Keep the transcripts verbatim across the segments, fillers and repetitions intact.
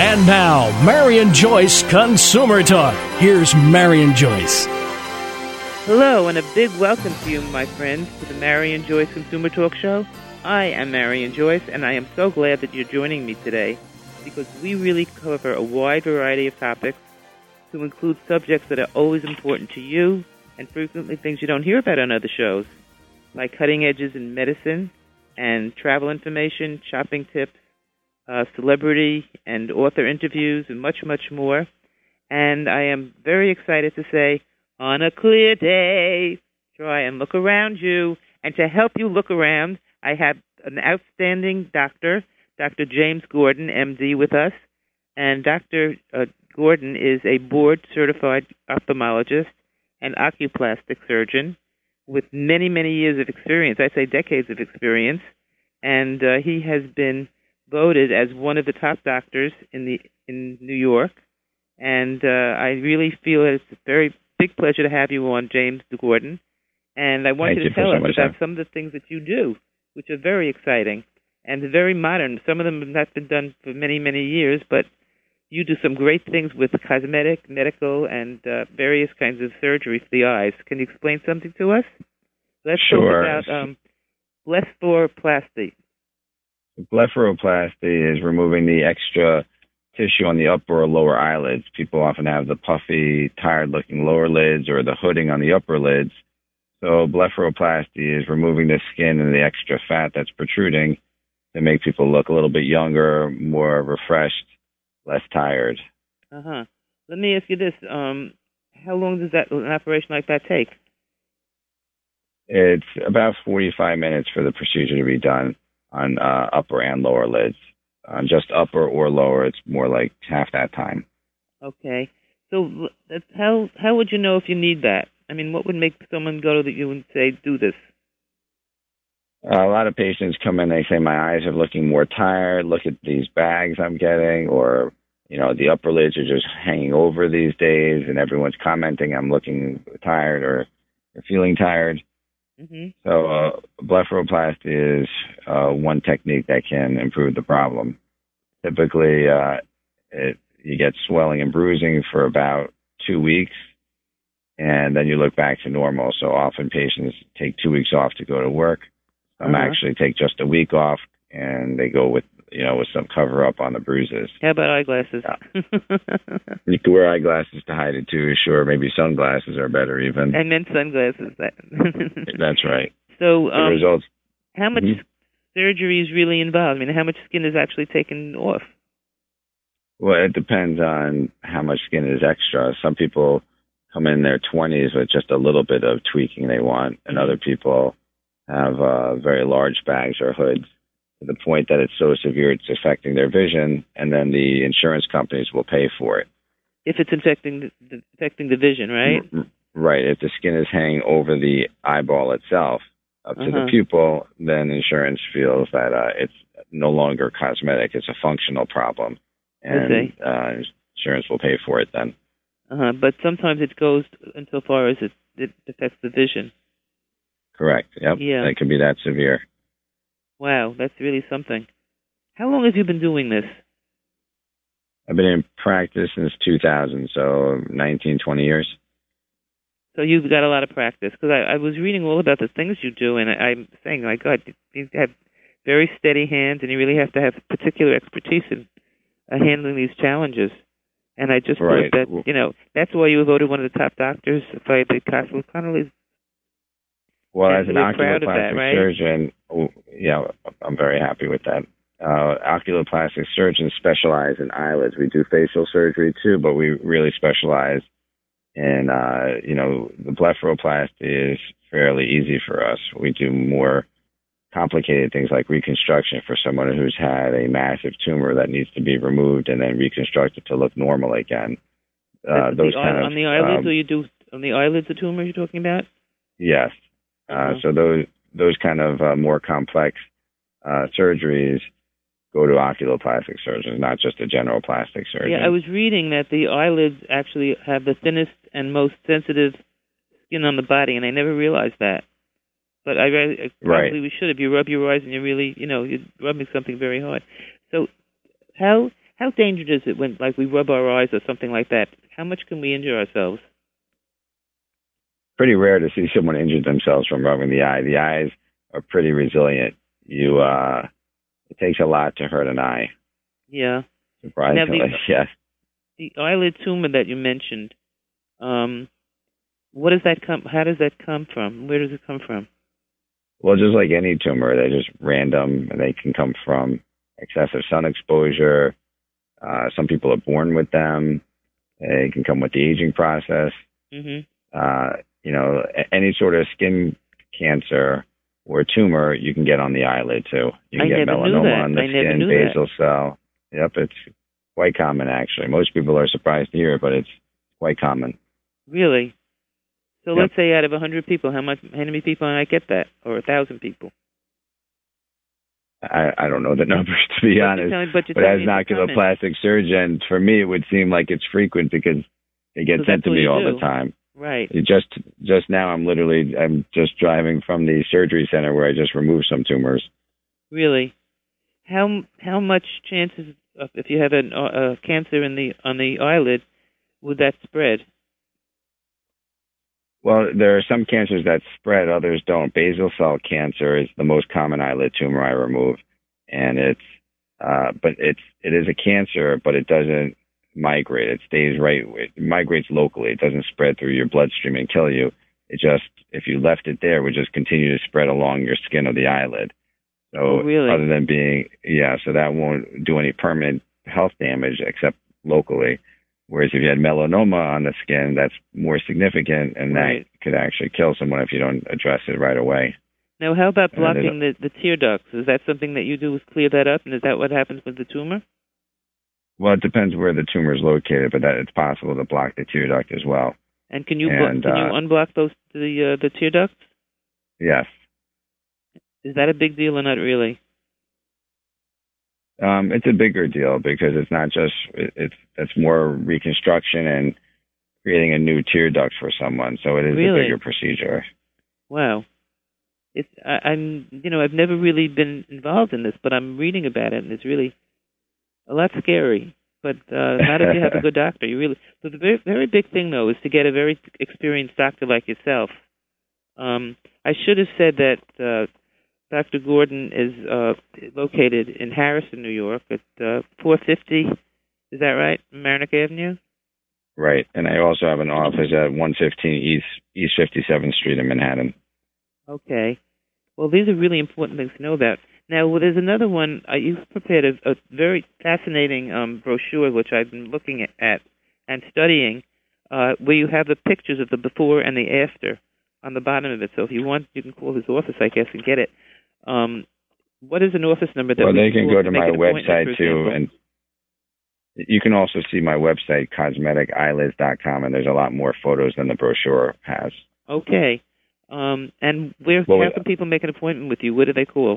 And now, Marion Joyce Consumer Talk. Here's Marion Joyce. Hello, and a big welcome to you, my friends, to the Marion Joyce Consumer Talk Show. I am Marion Joyce, and I am so glad that you're joining me today because we really cover a wide variety of topics to include subjects that are always important to you and frequently things you don't hear about on other shows, like cutting edges in medicine and travel information, shopping tips, uh, celebrity and author interviews, and much, much more. And I am very excited to say, on a clear day, try and look around you. And to help you look around, I have an outstanding doctor, Doctor James Gordon, M D, with us. And Doctor Uh, Gordon is a board-certified ophthalmologist and oculoplastic surgeon with many, many years of experience. I say decades of experience. And uh, he has been voted as one of the top doctors in the in New York. And uh, I really feel it's a very big pleasure to have you on, James Gordon. And I want Thank you to you tell so us much, about Sam. some of the things that you do, which are very exciting and very modern. Some of them have not been done for many, many years, but you do some great things with cosmetic, medical, and uh, various kinds of surgery for the eyes. Can you explain something to us? Let's Sure. talk about um, blepharoplasty. Blepharoplasty is removing the extra tissue on the upper or lower eyelids. People often have the puffy, tired-looking lower lids or the hooding on the upper lids. So blepharoplasty is removing the skin and the extra fat that's protruding to make people look a little bit younger, more refreshed, less tired. Uh-huh. Let me ask you this. Um, how long does that an operation like that take? It's about forty-five minutes for the procedure to be done on uh, upper and lower lids. On just upper or lower, it's more like half that time. Okay. So that's how how would you know if you need that? I mean, what would make someone go to you and say, do this? Uh, a lot of patients come in, they say, my eyes are looking more tired. Look at these bags I'm getting. Or, you know, the upper lids are just hanging over these days, and everyone's commenting I'm looking tired or, or feeling tired. Mm-hmm. So uh, blepharoplasty is uh, one technique that can improve the problem. Typically, uh, it, you get swelling and bruising for about two weeks, and then you look back to normal. So often patients take two weeks off to go to work. Some uh-huh. actually take just a week off, and they go with, you know, with some cover up on the bruises. How about eyeglasses? Yeah. You can wear eyeglasses to hide it too. Sure, maybe sunglasses are better even. I meant sunglasses. That's right. So, um, the results. How much mm-hmm. surgery is really involved? I mean, how much skin is actually taken off? Well, it depends on how much skin is extra. Some people come in their twenties with just a little bit of tweaking they want, and other people have uh, very large bags or hoods to the point that it's so severe it's affecting their vision, and then the insurance companies will pay for it. If it's infecting the, affecting the vision, right? R- right. If the skin is hanging over the eyeball itself up to uh-huh. the pupil, then insurance feels that uh, it's no longer cosmetic. It's a functional problem, and uh, insurance will pay for it then. Uh-huh. But sometimes it goes insofar as it, it affects the vision. Correct. Yep. Yeah. It can be that severe. Wow, that's really something. How long have you been doing this? I've been in practice since two thousand, so nineteen, twenty years. So you've got a lot of practice. Because I, I was reading all about the things you do, and I, I'm saying, my God, you have very steady hands, and you really have to have particular expertise in uh, handling these challenges. And I just right. thought that, you know, that's why you were voted one of the top doctors by the Castle Connolly's. Well, and as an oculoplastic that, right? surgeon, yeah, I'm very happy with that. Uh, oculoplastic surgeons specialize in eyelids. We do facial surgery too, but we really specialize in, uh, you know, the blepharoplasty is fairly easy for us. We do more complicated things like reconstruction for someone who's had a massive tumor that needs to be removed and then reconstructed to look normal again. Uh, those the, kind on of, the eyelids, um, or you do on the eyelids the tumor you're talking about? Yes. Uh, uh-huh. So those those kind of uh, more complex uh, surgeries go to oculoplastic surgeons, not just a general plastic surgeon. Yeah, I was reading that the eyelids actually have the thinnest and most sensitive skin on the body, and I never realized that. But I, I probably right. we should. If you rub your eyes and you really, you know, you're rubbing something very hard. So how how dangerous is it when, like, we rub our eyes or something like that? How much can we injure ourselves? Pretty rare to see someone injure themselves from rubbing the eye. The eyes are pretty resilient. You, uh, it takes a lot to hurt an eye. Yeah. Surprisingly, now the, yes. The eyelid tumor that you mentioned, um, what does that come? How does that come from? Where does it come from? Well, just like any tumor, they're just random, and they can come from excessive sun exposure. Uh, some people are born with them. They can come with the aging process. Mm-hmm. Uh, you know, any sort of skin cancer or tumor, you can get on the eyelid too. You can I get never melanoma knew that. on the I never skin, knew basal that. cell. Yep, it's quite common actually. Most people are surprised to hear it, but it's quite common. Really? So Yep. let's say out of a hundred people, how much? How many people might get that, or a thousand people? I, I don't know the numbers, to be but honest. Telling, but but as an oculoplastic surgeon, for me, it would seem like it's frequent because they get so sent to me all do. the time. Right. It just just now, I'm literally I'm just driving from the surgery center where I just removed some tumors. Really? How how much chances of, if you have a uh, cancer in the on the eyelid, would that spread? Well, there are some cancers that spread, others don't. Basal cell cancer is the most common eyelid tumor I remove, and it's uh, but it's it is a cancer, but it doesn't migrate. It stays right. It migrates locally. It doesn't spread through your bloodstream and kill you. It just, if you left it there, would just continue to spread along your skin of the eyelid. So oh, really? Other than being, yeah, so that won't do any permanent health damage except locally. Whereas if you had melanoma on the skin, that's more significant, and right. that could actually kill someone if you don't address it right away. Now, how about blocking the, the tear ducts? Is that something that you do, is clear that up, and is that what happens with the tumor? Well, it depends where the tumor is located, but that it's possible to block the tear duct as well. And can you and, can uh, you unblock those the uh, the tear ducts? Yes. Is that a big deal or not really? Um, it's a bigger deal because it's not just it, it's it's more reconstruction and creating a new tear duct for someone. So it is really? a bigger procedure. Wow. It's I, I'm you know I've never really been involved in this, but I'm reading about it, and it's really a lot scary. But uh, not if you have a good doctor. You really. So the very very big thing though is to get a very experienced doctor like yourself. Um, I should have said that uh, Doctor Gordon is uh, located in Harrison, New York, at uh, four fifty. Is that right, Mamaroneck Avenue? Right, and I also have an office at one fifteen East East fifty-seventh Street in Manhattan. Okay. Well, these are really important things to know about. Now, well, there's another one. Uh, you've prepared a, a very fascinating um, brochure, which I've been looking at and studying, uh, where you have the pictures of the before and the after on the bottom of it. So if you want, you can call his office, I guess, and get it. Um, what is an office number that well, we they can can go to to my website, too, example? and you can also see my website, cosmetic eyelids dot com, and there's a lot more photos than the brochure has. Okay. Um, and where well, how can people make an appointment with you? Where do they call?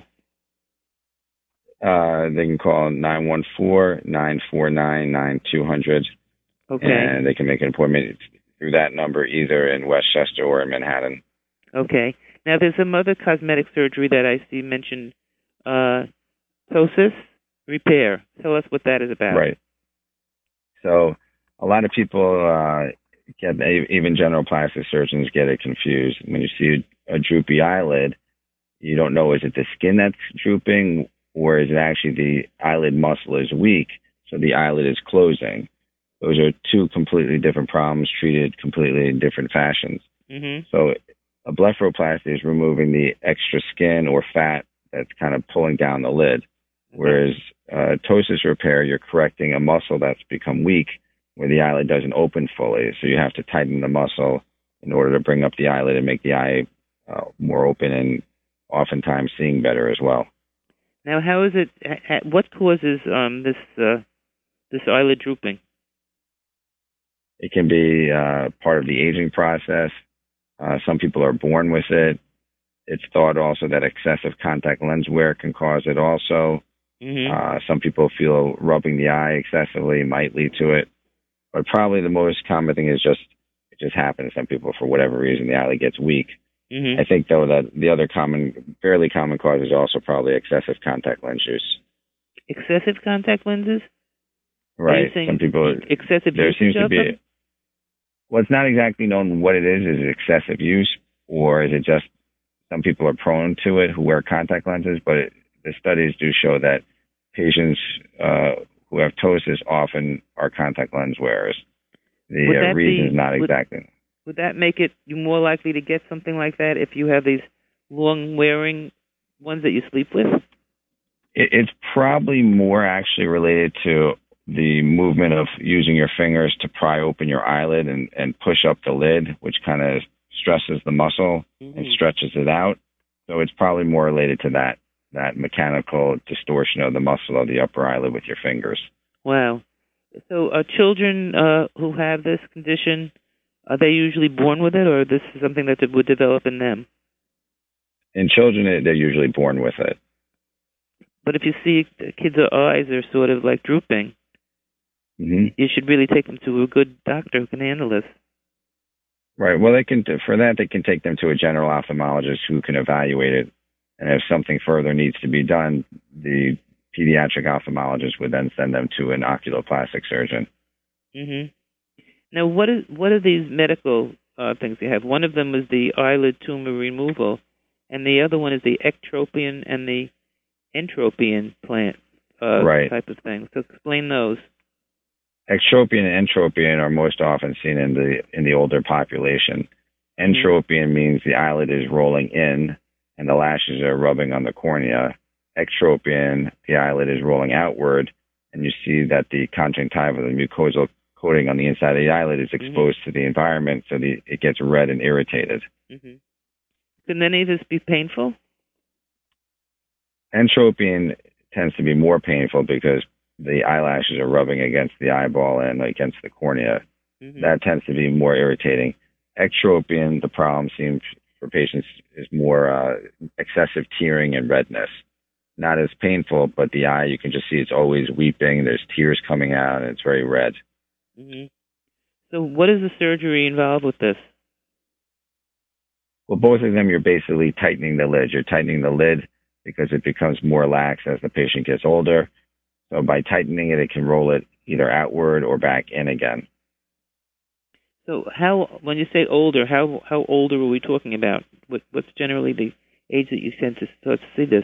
Uh, they can call nine one four, nine four nine, nine two zero zero. Okay. And they can make an appointment through that number either in Westchester or in Manhattan. Okay. Now, there's some other cosmetic surgery that I see mentioned, uh, ptosis repair. Tell us what that is about. Right. So a lot of people, uh, get, even general plastic surgeons get it confused. When you see a droopy eyelid, you don't know, is it the skin that's drooping or is it actually the eyelid muscle is weak, so the eyelid is closing? Those are two completely different problems treated completely in different fashions. Mm-hmm. So a blepharoplasty is removing the extra skin or fat that's kind of pulling down the lid, whereas uh, ptosis repair, you're correcting a muscle that's become weak where the eyelid doesn't open fully. So you have to tighten the muscle in order to bring up the eyelid and make the eye uh, more open and oftentimes seeing better as well. Now, how is it? What causes um, this uh, this eyelid drooping? It can be uh, part of the aging process. Uh, some people are born with it. It's thought also that excessive contact lens wear can cause it also. Mm-hmm. Uh, some people feel rubbing the eye excessively might lead to it. But probably the most common thing is just it just happens. Some people, for whatever reason, the eyelid gets weak. Mm-hmm. I think, though, that the other common, fairly common cause is also probably excessive contact lens use. Excessive contact lenses? Right. Some people, excessive there usage seems to of be, them? well, it's not exactly known what it is. Is it excessive use, or is it just some people are prone to it who wear contact lenses? But it, the studies do show that patients uh, who have ptosis often are contact lens wearers. The uh, reason be, is not would, exactly. Would that make it you more likely to get something like that if you have these long-wearing ones that you sleep with? It, it's probably more actually related to the movement of using your fingers to pry open your eyelid and, and push up the lid, which kind of stresses the muscle mm-hmm. and stretches it out. So it's probably more related to that, that mechanical distortion of the muscle of the upper eyelid with your fingers. Wow. So are children uh, who have this condition, are they usually born with it, or this is something that would develop in them? In children, they're usually born with it. But if you see kids' eyes are sort of like drooping, mm-hmm. you should really take them to a good doctor who can handle this. Right. Well, they can for that they can take them to a general ophthalmologist who can evaluate it, and if something further needs to be done, the pediatric ophthalmologist would then send them to an oculoplastic surgeon. Mm-hmm. Now, what is what are these medical uh, things you have? One of them is the eyelid tumor removal, and the other one is the ectropion and the entropion plant uh, right. type of thing. So explain those. Ectropion and entropion are most often seen in the in the older population. Entropion mm-hmm. means the eyelid is rolling in and the lashes are rubbing on the cornea. Ectropion, the eyelid is rolling outward, and you see that the conjunctiva, the mucosal coating on the inside of the eyelid, is exposed mm-hmm. to the environment, so the, it gets red and irritated. Mm-hmm. Can any of this be painful? Entropion tends to be more painful because the eyelashes are rubbing against the eyeball and against the cornea. Mm-hmm. That tends to be more irritating. Ectropion, the problem seems for patients is more uh, excessive tearing and redness. Not as painful, but the eye, you can just see it's always weeping. There's tears coming out, and it's very red. Mm-hmm. So what is the surgery involved with this? Well, both of them, you're basically tightening the lid. You're tightening the lid because it becomes more lax as the patient gets older. So by tightening it, it can roll it either outward or back in again. So how, when you say older, how how older are we talking about? What, what's generally the age that you tend to start to see this?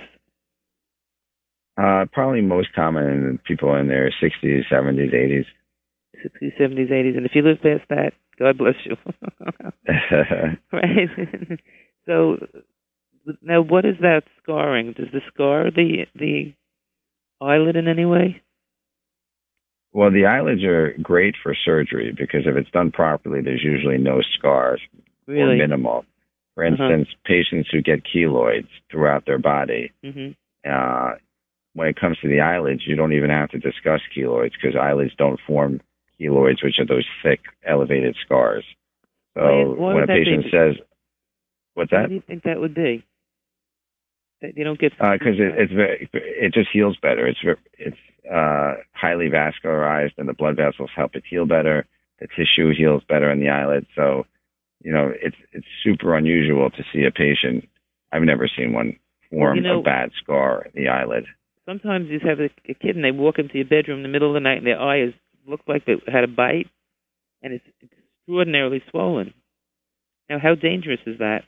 Uh, probably most common in people in their sixties, seventies, eighties. sixties, seventies, eighties. And if you live past that, God bless you. Right? So now what is that scarring? Does this scar the the eyelid in any way? Well, the eyelids are great for surgery because if it's done properly, there's usually no scars really? or minimal. For instance, uh-huh. patients who get keloids throughout their body, mm-hmm. uh, when it comes to the eyelids, you don't even have to discuss keloids because eyelids don't form keloids, which are those thick, elevated scars. So why, why when a patient be? says, what's that? What do you think that would be? That you don't get because uh, it, it's very, it just heals better. It's it's uh, highly vascularized, and the blood vessels help it heal better. The tissue heals better in the eyelid. So, you know, it's it's super unusual to see a patient. I've never seen one form you know, a bad scar in the eyelid. Sometimes you have a, a kid and they walk into your bedroom in the middle of the night and their eye is looks like they had a bite, and it's extraordinarily swollen. Now, how dangerous is that?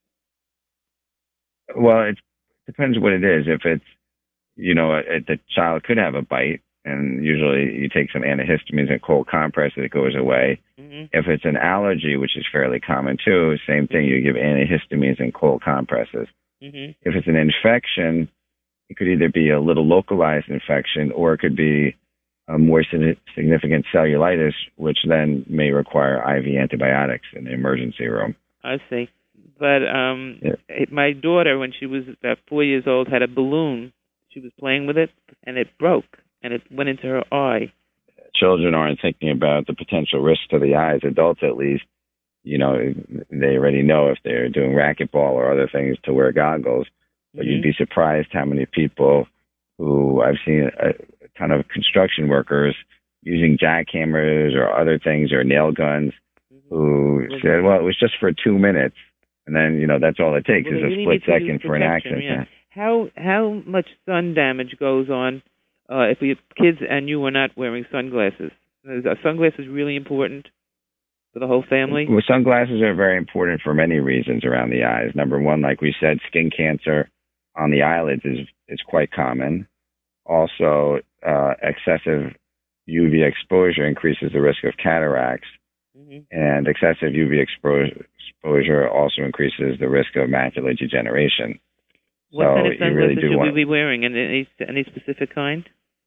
Well, it depends what it is. If it's, you know, a, a, the child could have a bite, and usually you take some antihistamines and cold compress and it goes away. Mm-hmm. If it's an allergy, which is fairly common too, same thing, you give antihistamines and cold compresses. Mm-hmm. If it's an infection, it could either be a little localized infection or it could be a more significant cellulitis, which then may require I V antibiotics in the emergency room. I see. But um, yeah. it, my daughter, when she was about four years old, had a balloon. She was playing with it, and it broke, and it went into her eye. Children aren't thinking about the potential risk to the eyes. Adults, at least, you know, they already know if they're doing racquetball or other things to wear goggles. But mm-hmm. you'd be surprised how many people who I've seen a ton of construction workers using jackhammers or other things or nail guns mm-hmm. who mm-hmm. said, well, it was just for two minutes. And then, you know, that's all it takes well, is a split second for an accident. Yeah. How how much sun damage goes on uh, if we kids and you were not wearing sunglasses. Are sunglasses really important for the whole family? Well, sunglasses are very important for many reasons around the eyes. Number one, like we said, skin cancer on the eyelids is is quite common. Also, uh, excessive U V exposure increases the risk of cataracts, mm-hmm. and excessive U V expo- exposure also increases the risk of macular degeneration. What so kind of sunglasses really should want, we be wearing? Any, any specific kind?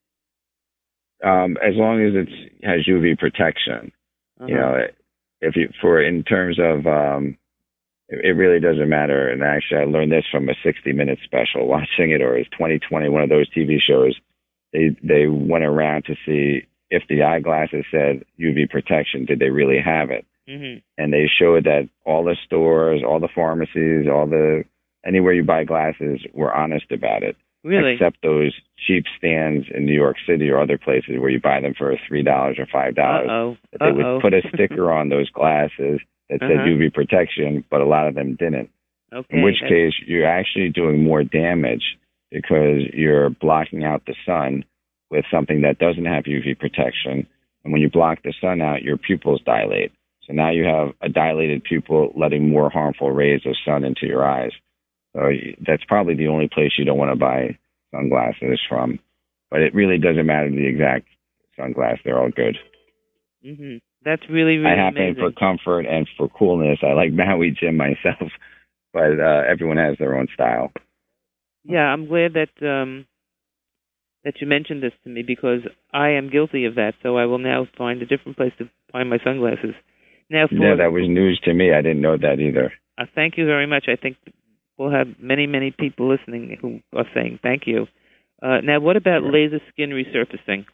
Um, as long as it has U V protection, uh-huh. you know, if you for in terms of, um, it, it really doesn't matter. And actually, I learned this from a sixty minute special watching it, or it's twenty twenty, one of those T V shows. They they went around to see if the eyeglasses said U V protection, did they really have it? Mm-hmm. And they showed that all the stores, all the pharmacies, all the anywhere you buy glasses were honest about it. Really? Except those cheap stands in New York City or other places where you buy them for three dollars or five dollars. Uh-oh. They Uh-oh. would put a sticker on those glasses that said uh-huh. U V protection, but a lot of them didn't. Okay. In which case, you're actually doing more damage because you're blocking out the sun with something that doesn't have U V protection. And when you block the sun out, your pupils dilate. So now you have a dilated pupil letting more harmful rays of sun into your eyes. So that's probably the only place you don't want to buy sunglasses from. But it really doesn't matter the exact sunglass. They're all good. Mm-hmm. That's really, really I happen amazing. For comfort and for coolness. I like Maui Jim myself, but uh, everyone has their own style. Yeah, I'm glad that um, that you mentioned this to me because I am guilty of that. So I will now find a different place to find my sunglasses. Now, for, yeah, that was news to me. I didn't know that either. Uh, thank you very much. I think we'll have many, many people listening who are saying thank you. Uh, now, what about sure. laser skin resurfacing?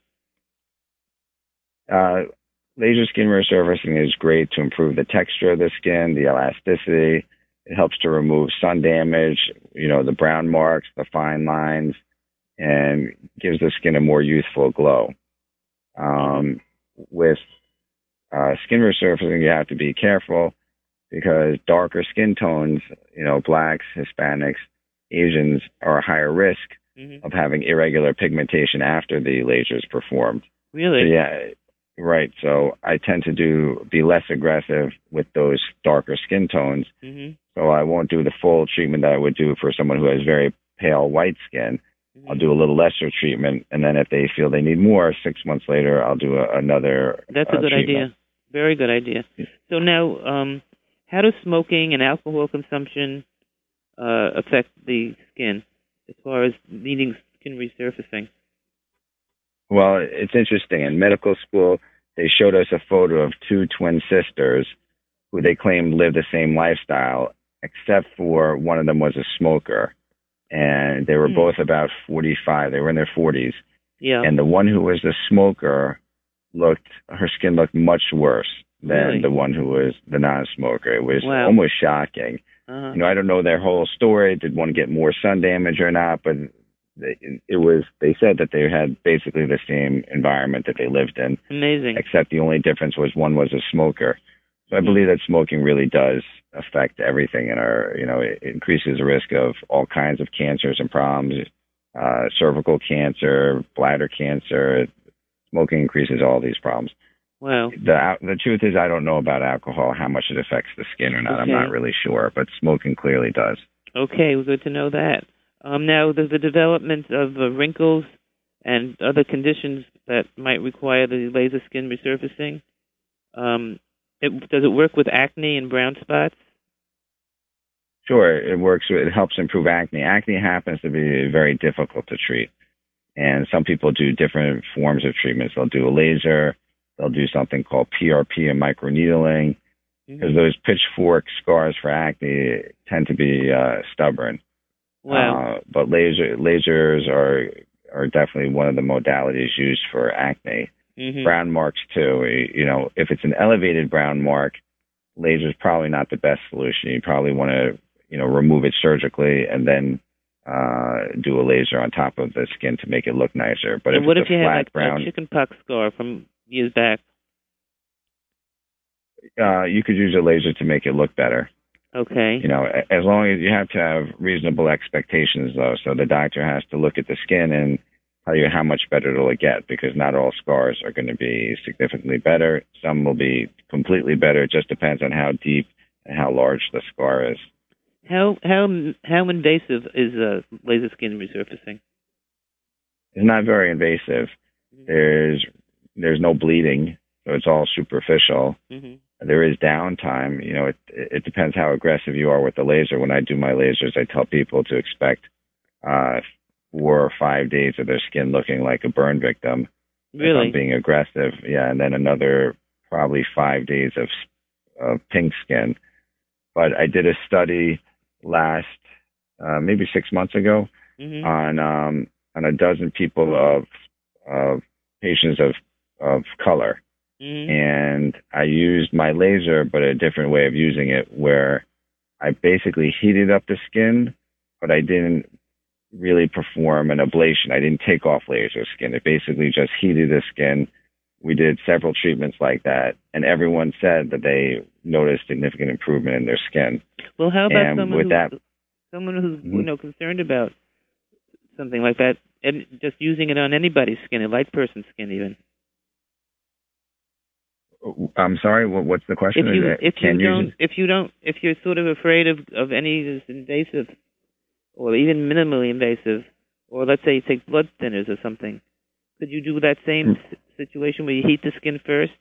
Uh, laser skin resurfacing is great to improve the texture of the skin, the elasticity. It helps to remove sun damage, you know, the brown marks, the fine lines, and gives the skin a more youthful glow. Um, with uh, skin resurfacing, you have to be careful because darker skin tones, you know, blacks, Hispanics, Asians are a higher risk mm-hmm. of having irregular pigmentation after the laser is performed. Really? So, yeah, right. So I tend to do be less aggressive with those darker skin tones. Mm-hmm. So I won't do the full treatment that I would do for someone who has very pale white skin. Mm-hmm. I'll do a little lesser treatment, and then if they feel they need more, six months later, I'll do a, another That's a uh, good treatment. idea. Very good idea. So now, um, how does smoking and alcohol consumption uh, affect the skin as far as needing skin resurfacing? Well, it's interesting. In medical school, they showed us a photo of two twin sisters who they claimed lived the same lifestyle, except for one of them was a smoker. And they were mm. both about forty-five. They were in their forties. Yeah. And the one who was the smoker looked, her skin looked much worse than really? the one who was the non-smoker. It was wow. almost shocking. Uh-huh. You know, I don't know their whole story. Did one get more sun damage or not? But they, it was, they said that they had basically the same environment that they lived in. Amazing. Except the only difference was one was a smoker. So I believe that smoking really does affect everything in our, you know, it increases the risk of all kinds of cancers and problems, uh, cervical cancer, bladder cancer. Smoking increases all these problems. Wow. The the truth is I don't know about alcohol, how much it affects the skin or not. Okay. I'm not really sure, but smoking clearly does. Okay, well, good to know that. Um, now, there's the development of uh, wrinkles and other conditions that might require the laser skin resurfacing. Um, it, does it work with acne and brown spots? Sure, it works. It helps improve acne. Acne happens to be very difficult to treat, and some people do different forms of treatments. They'll do a laser. They'll do something called P R P and microneedling, because mm-hmm. those pitchfork scars for acne tend to be uh, stubborn. Wow. Uh, but laser lasers are are definitely one of the modalities used for acne. Mm-hmm. Brown marks too. You know, if it's an elevated brown mark, laser is probably not the best solution. You probably want to, you know, remove it surgically and then uh, do a laser on top of the skin to make it look nicer. But and if what it's if a you flat have like brown, a chickenpox scar from years back? Uh, you could use a laser to make it look better. Okay. You know, as long as you have to have reasonable expectations, though. So the doctor has to look at the skin and tell you how much better it'll get, because not all scars are going to be significantly better. Some will be completely better. It just depends on how deep and how large the scar is. How how how invasive is uh, laser skin resurfacing? It's not very invasive. Mm-hmm. There's there's no bleeding, so it's all superficial. Mm-hmm. There is downtime. You know, it it depends how aggressive you are with the laser. When I do my lasers, I tell people to expect uh, four or five days of their skin looking like a burn victim. Really? If I'm being aggressive, yeah, and then another probably five days of of pink skin. But I did a study last uh, maybe six months ago mm-hmm. on um, on a dozen people of of patients of of color. Mm-hmm. And I used my laser, but a different way of using it, where I basically heated up the skin, but I didn't really perform an ablation. I didn't take off laser skin. It basically just heated the skin. We did several treatments like that, and everyone said that they noticed significant improvement in their skin. Well, how about and someone, with who, that, someone who's mm-hmm. you know concerned about something like that, and just using it on anybody's skin, a light person's skin even? I'm sorry. What's the question? If you, if Can you you don't, use if you don't, if you're sort of afraid of, of any of this invasive, or even minimally invasive, or let's say you take blood thinners or something, could you do that same mm. situation where you heat the skin first?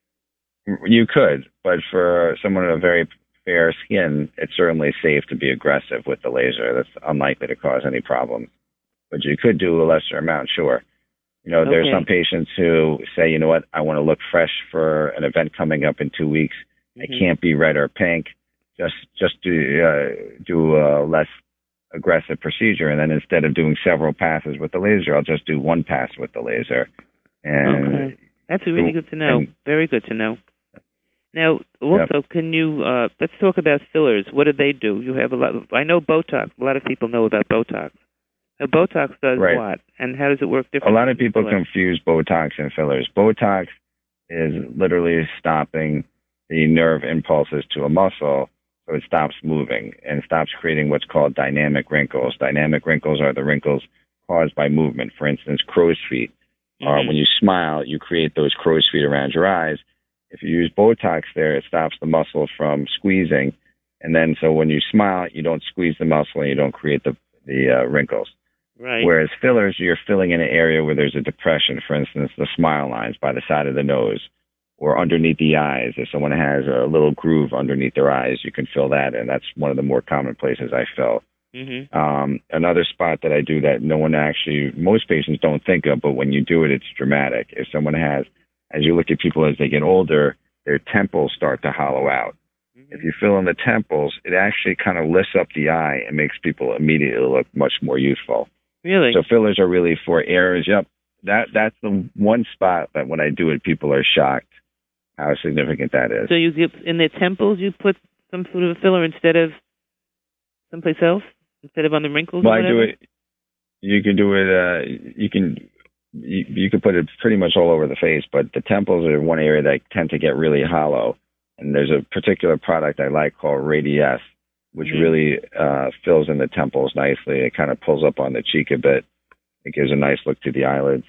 You could, but for someone with a very fair skin, it's certainly safe to be aggressive with the laser. That's unlikely to cause any problems. But you could do a lesser amount, sure. You know, okay. There's some patients who say, you know what, I want to look fresh for an event coming up in two weeks. Mm-hmm. I can't be red or pink. Just just do, uh, do a less aggressive procedure. And then instead of doing several passes with the laser, I'll just do one pass with the laser. And okay. That's really good to know. And, Very good to know. Now, also, yep. can you, uh, let's talk about fillers. What do they do? You have a lot of, I know Botox. A lot of people know about Botox. Now, Botox does right. what, and how does it work differently? A lot of people confuse Botox and fillers. Botox is literally stopping the nerve impulses to a muscle, so it stops moving and stops creating what's called dynamic wrinkles. Dynamic wrinkles are the wrinkles caused by movement. For instance, crow's feet. Mm-hmm. Uh, when you smile, you create those crow's feet around your eyes. If you use Botox there, it stops the muscle from squeezing, and then so when you smile, you don't squeeze the muscle and you don't create the, the uh, wrinkles. Right. Whereas fillers, you're filling in an area where there's a depression, for instance, the smile lines by the side of the nose or underneath the eyes. If someone has a little groove underneath their eyes, you can fill that in. That's one of the more common places I fill. Mm-hmm. Um, another spot that I do that no one actually, most patients don't think of, but when you do it, it's dramatic. If someone has, as you look at people as they get older, their temples start to hollow out. Mm-hmm. If you fill in the temples, it actually kind of lifts up the eye and makes people immediately look much more youthful. Really? So fillers are really for areas. Yep. That that's the one spot that when I do it, people are shocked how significant that is. So you get in the temples, you put some sort of a filler instead of someplace else, instead of on the wrinkles. Well, or I do it. You can do it. Uh, you can you, you can put it pretty much all over the face, but the temples are one area that tend to get really hollow. And there's a particular product I like called Radiesse, which mm-hmm. really uh, fills in the temples nicely. It kind of pulls up on the cheek a bit. It gives a nice look to the eyelids.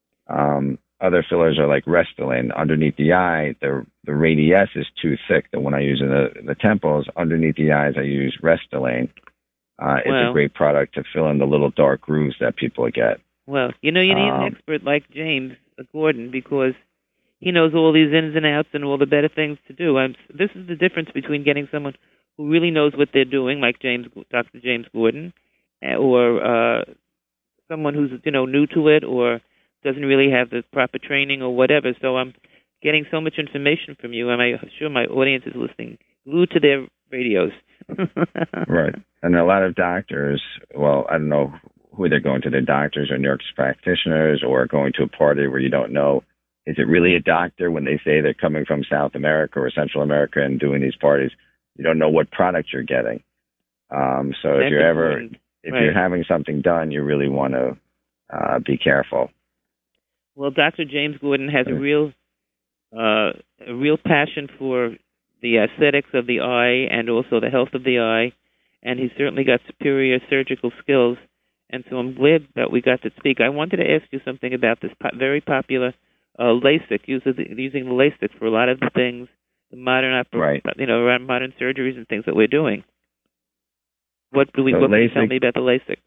Um, other fillers are like Restylane. Underneath the eye, the the Radiesse is too thick. The one I use in the, the temples, underneath the eyes, I use Restylane. Uh, it's well, a great product to fill in the little dark grooves that people get. Well, you know, you need um, an expert like James Gordon because he knows all these ins and outs and all the better things to do. I'm, this is the difference between getting someone who really knows what they're doing, like James, Doctor James Gordon, or uh, someone who's you know new to it or doesn't really have the proper training or whatever. So I'm getting so much information from you, and I'm sure my audience is listening, glued to their radios. Right, and a lot of doctors. Well, I don't know who they're going to. They're doctors or nurse practitioners, or going to a party where you don't know. Is it really a doctor when they say they're coming from South America or Central America and doing these parties? You don't know what product you're getting. Um, so That's if you're ever, if right. you're having something done, you really want to uh, be careful. Well, Doctor James Gordon has a real, uh, a real passion for the aesthetics of the eye and also the health of the eye, and he's certainly got superior surgical skills. And so I'm glad that we got to speak. I wanted to ask you something about this po- very popular uh, LASIK, using the, using the LASIK for a lot of the things, the modern, oper- right. you know, modern surgeries and things that we're doing. What do we? So what LASIK, can you tell me about the LASIK?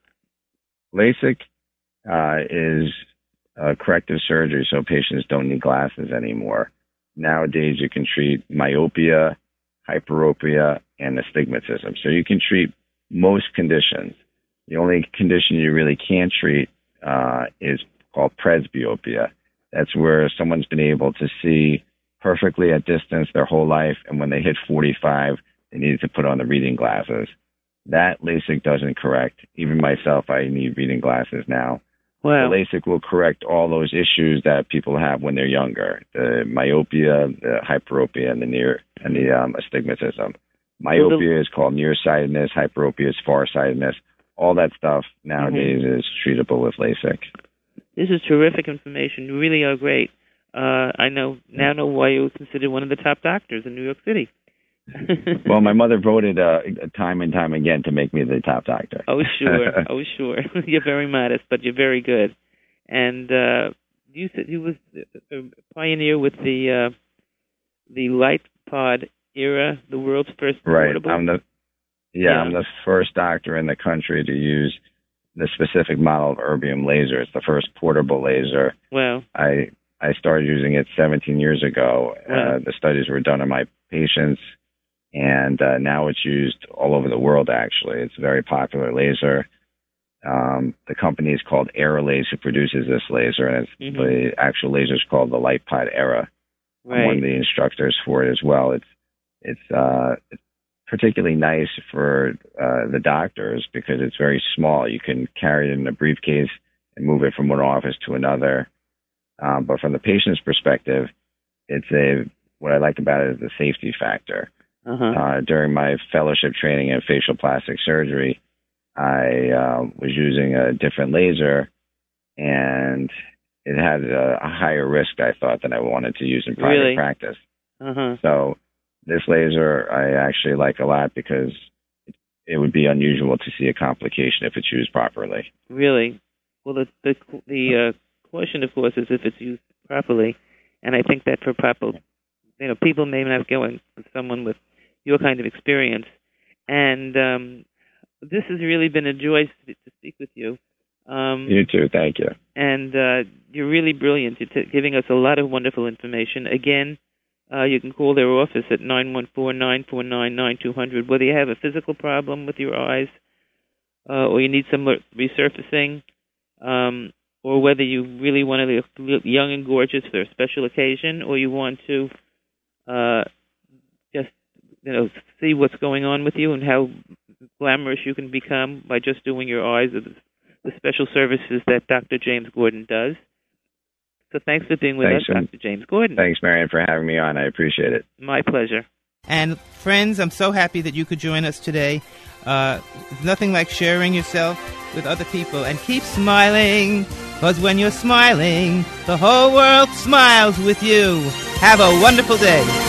LASIK uh, is uh, corrective surgery, so patients don't need glasses anymore. Nowadays, you can treat myopia, hyperopia, and astigmatism. So you can treat most conditions. The only condition you really can't treat uh, is called presbyopia. That's where someone's been able to see perfectly at distance their whole life, and when they hit forty-five, they needed to put on the reading glasses. That LASIK doesn't correct. Even myself, I need reading glasses now. Wow. The LASIK will correct all those issues that people have when they're younger: the myopia, the hyperopia, and the near and the um, astigmatism. Myopia is called nearsightedness. Hyperopia is farsightedness. All that stuff nowadays mm-hmm. is treatable with LASIK. This is terrific information. You really are great. Uh, I know now know why you were considered one of the top doctors in New York City. Well, my mother voted uh, time and time again to make me the top doctor. Oh, sure. Oh, sure. You're very modest, but you're very good. And uh, you said you was a pioneer with the uh, the light pod era, the world's first right. portable. I'm the yeah, yeah, I'm the first doctor in the country to use the specific model of erbium laser. It's the first portable laser. Wow. I I started using it seventeen years ago. Wow. Uh, the studies were done on my patients, and uh, now it's used all over the world, actually. It's a very popular laser. Um, the company is called Aerolase, who produces this laser, and it's, mm-hmm. the actual laser is called the LightPod Era. Right. I'm one of the instructors for it as well. It's it's, uh, it's particularly nice for uh, the doctors because it's very small. You can carry it in a briefcase and move it from one office to another. Um, but from the patient's perspective, it's a what I like about it is the safety factor. Uh-huh. Uh, during my fellowship training in facial plastic surgery, I uh, was using a different laser, and it had a, a higher risk, I thought, than I wanted to use in private really? practice. Uh-huh. So this laser I actually like a lot because it, it would be unusual to see a complication if it's used properly. Really? Well, the the, the uh, caution, of course, is if it's used properly, and I think that for proper, you know, people may not go in with someone with your kind of experience, and um, this has really been a joy to, to speak with you. Um, you too, thank you. And uh, you're really brilliant. You're t- giving us a lot of wonderful information. Again, uh, you can call their office at nine one four, nine four nine, nine two zero zero, whether you have a physical problem with your eyes, uh, or you need some resurfacing, um, or whether you really want to look young and gorgeous for a special occasion, or you want to uh, just you know see what's going on with you and how glamorous you can become by just doing your eyes, or the, the special services that Doctor James Gordon does. So thanks for being with thanks, us, Doctor James Gordon. Thanks, Marion, for having me on. I appreciate it. My pleasure. And friends, I'm so happy that you could join us today. Uh, there's nothing like sharing yourself with other people. And keep smiling, because when you're smiling, the whole world smiles with you. Have a wonderful day.